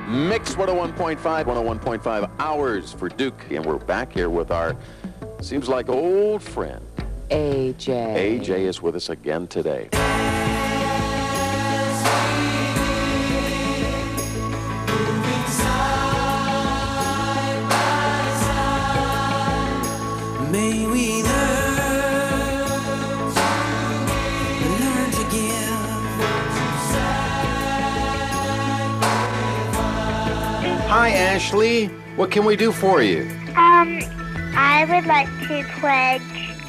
Mix 101.5 hours for Duke. And we're back here with our, seems like old friend, AJ. AJ is with us again today. May we learn to give. Hi, Ashley. What can we do for you? I would like to pledge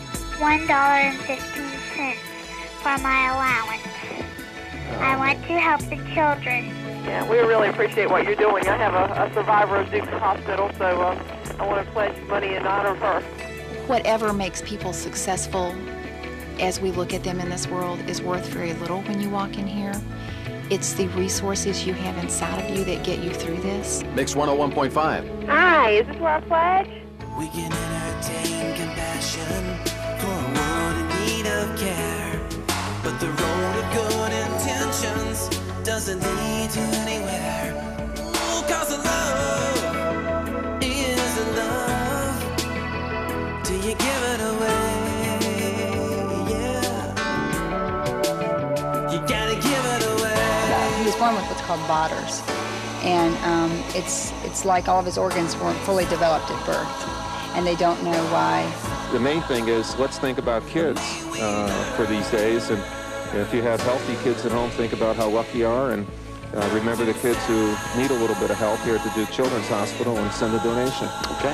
$1.15 for my allowance. I want to help the children. Yeah, we really appreciate what you're doing. I have a survivor of Duke Hospital, so I want to pledge money in honor of her. Whatever makes people successful as we look at them in this world is worth very little when you walk in here. It's the resources you have inside of you that get you through this. Mix 101.5. Hi, is this where I pledge? We can entertain compassion for a world in need of care. But the road of good intentions doesn't lead to anywhere. Oh, 'cause love is love. Do you give it away? Yeah. You gotta give it away. He was born with what's called Botters, and it's like all of his organs weren't fully developed at birth, and they don't know why. The main thing is let's think about kids for these days, and if you have healthy kids at home, think about how lucky you are, and remember the kids who need a little bit of help here at the Duke Children's Hospital and send a donation. Okay.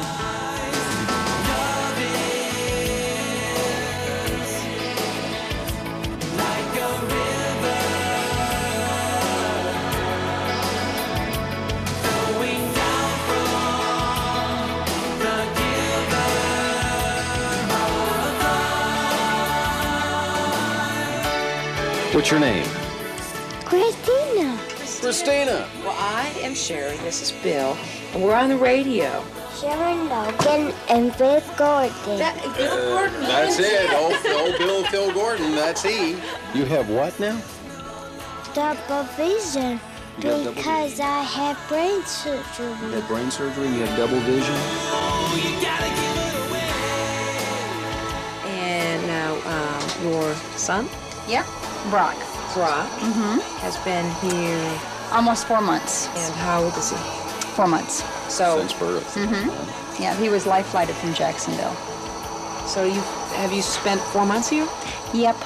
What's your name? Christina. Christina. Well, I am Sherry. This is Bill, and we're on the radio. Sharon Logan and Bill Gordon. Bill Gordon. That's it. Old Bill Phil Gordon. That's he. You have what now? Double vision. You have double Because I have brain surgery. You had brain surgery and you have double vision? And now your son, Yep, Brock. Brock, has been here. Almost 4 months. And how old is he? 4 months. So, Since birth. Yeah, he was life flighted from Jacksonville. so have you spent 4 months here? Yep.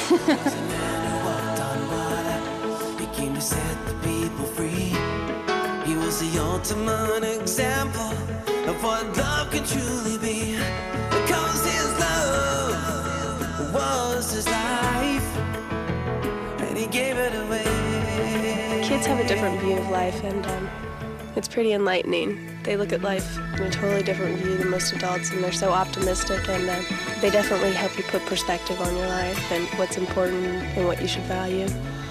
He came to set the people free. He was the ultimate example of what love can truly be. Because his love was his life, and he gave it away. Kids have a different view of life, and it's pretty enlightening. They look at life in a totally different view than most adults, and they're so optimistic, and they definitely help you put perspective on your life and what's important and what you should value.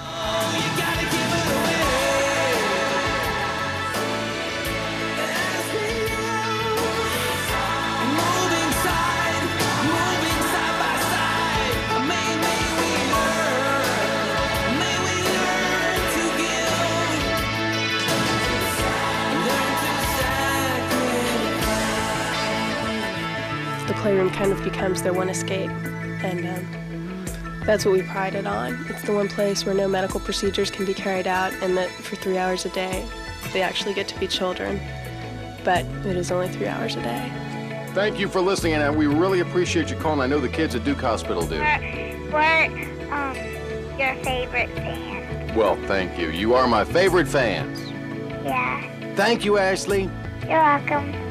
The playroom kind of becomes their one escape, and that's what we pride it on. It's the one place where no medical procedures can be carried out, and that for 3 hours a day, they actually get to be children, but it is only 3 hours a day. Thank you for listening, and we really appreciate you calling. I know the kids at Duke Hospital do. We're your favorite fan. Well, thank you. You are my favorite fans. Yeah. Thank you, Ashley. You're welcome.